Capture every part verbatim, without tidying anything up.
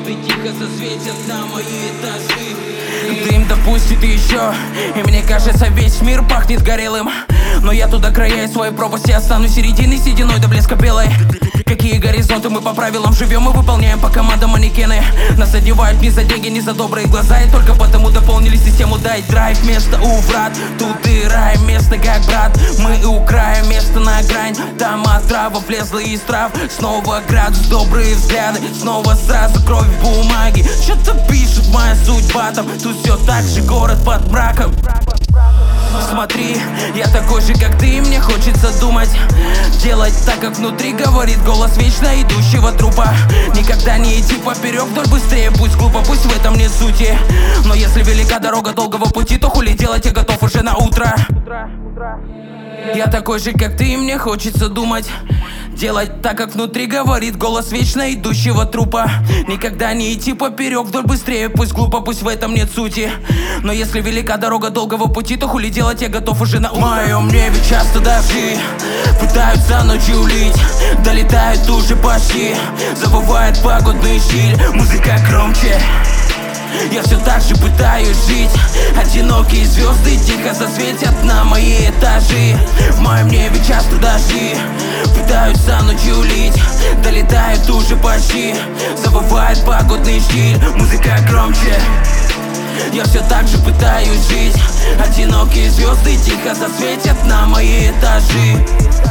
звезды тихо засветят на мои этажи. Дым допустит еще, и мне кажется, весь мир пахнет горелым. Но я туда края и своей пропасти останусь серединой, сединой до блеска белой. Какие горизонты, мы по правилам живем и выполняем по командам манекены. Нас одевают не за деньги, не за добрые глаза, и только потому дополнили систему. Дай драйв, место у врат, тут и рай, место как брат. Мы и у края, место на грань, там отрава влезла из трав. Снова градус, добрые взгляды, снова сразу кровь в бумаге. Что-то пишет моя судьба там, тут все так же, город под мраком. Смотри, я такой же, как ты, и мне хочется думать, делать так, как внутри говорит голос вечно идущего трупа. Никогда не идти поперек, вдоль быстрее, пусть глупо, пусть в этом нет сути. Но если велика дорога долгого пути, то хули делать, я готов уже на утро. Я такой же, как ты, и мне хочется думать, делать так, как внутри говорит голос вечно идущего трупа. Никогда не идти поперек, вдоль быстрее, пусть глупо, пусть в этом нет сути. Но если велика дорога долгого пути, то хули делать, я готов уже на утро. В моем небе часто дожди пытаются ночью лить, долетают уже почти, забывает погодный штиль, музыка громче. Я все так же пытаюсь жить, одинокие звезды тихо засветят на мои этажи. В моем небе часто дожди пытаются ночью лить, долетают уже почти, забывает погодный штиль, музыка громче. Я все так же пытаюсь жить, одинокие звезды тихо засветят на мои этажи.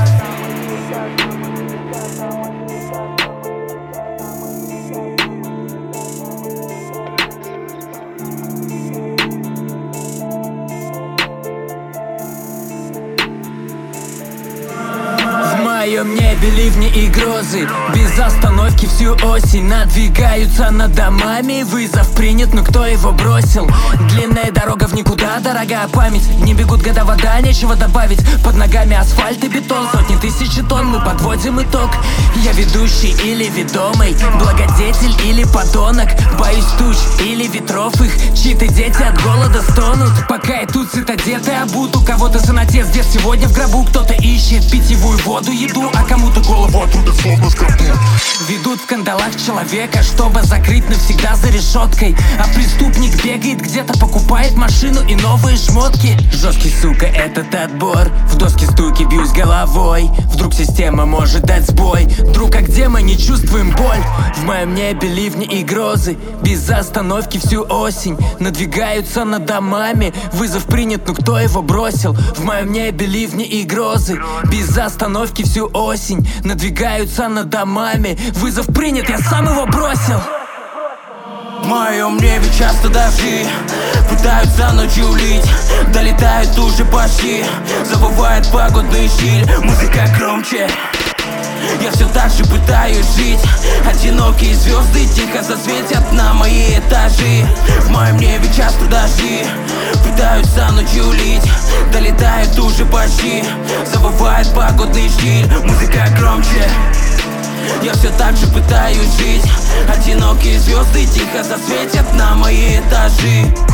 В моем небе ливни и грозы, без остановки всю осень надвигаются над домами. Вызов принят, но кто его бросил? Длинная дорога в никуда, дорогая память. Не бегут года, вода, нечего добавить. Под ногами асфальт и бетон, сотни тысяч тонн, мы подводим итог. Я ведущий или ведомый, благодетель или подонок, боюсь туч или ветров их, чьи-то дети от голода стонут. Пока идут цитадеты обут, у кого-то сын отец, дед сегодня в гробу. Кто-то ищет питьевую воду, еду, а кому-то голову отрубят словно скоту. Ведут в кандалах человека, чтобы закрыть навсегда за решеткой. А преступник бегает где-то, покупает машину и новые шмотки. Жесткий, сука, этот отбор, в доски стуки бьюсь головой. Вдруг система может дать сбой. Друг, а где мы не чувствуем боль? В моем небе ливни и грозы, без остановки всю осень надвигаются над домами. Вызов принят, но кто его бросил? В моем небе ливни и грозы, без остановки всю осень надвигаются над домами. Вызов принят, я сам его бросил. В моем небе часто дожди пытаются ночью лить, долетают уже почти, забывает погодный штиль, музыка громче. Я все так же пытаюсь жить, одинокие звезды тихо засветят на мои этажи. В моем небе часто дожди пытаются ночью лить, долетают уже почти, забывает погодный штиль, музыка громче. Я все так же пытаюсь жить, одинокие звезды тихо засветят на мои этажи.